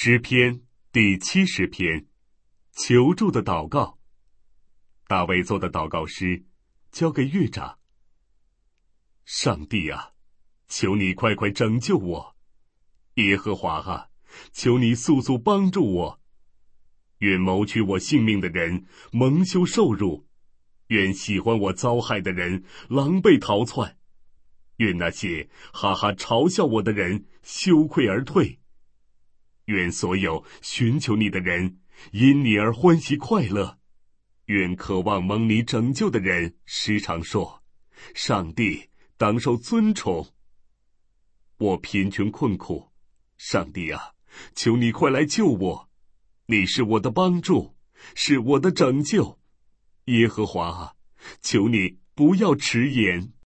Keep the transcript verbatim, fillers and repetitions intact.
诗篇第七十篇，求助的祷告。大卫做的祷告诗，交给乐长。上帝啊，求你快快拯救我！耶和华啊，求你速速帮助我！愿谋取我性命的人蒙羞受辱，愿喜欢我遭害的人狼狈逃窜，愿那些哈哈嘲笑我的人羞愧而退。愿所有寻求你的人因你而欢喜快乐，愿渴望蒙你拯救的人时常说，上帝当受尊崇。我贫穷困苦，上帝啊，求你快来救我！你是我的帮助，是我的拯救。耶和华啊，求你不要迟延。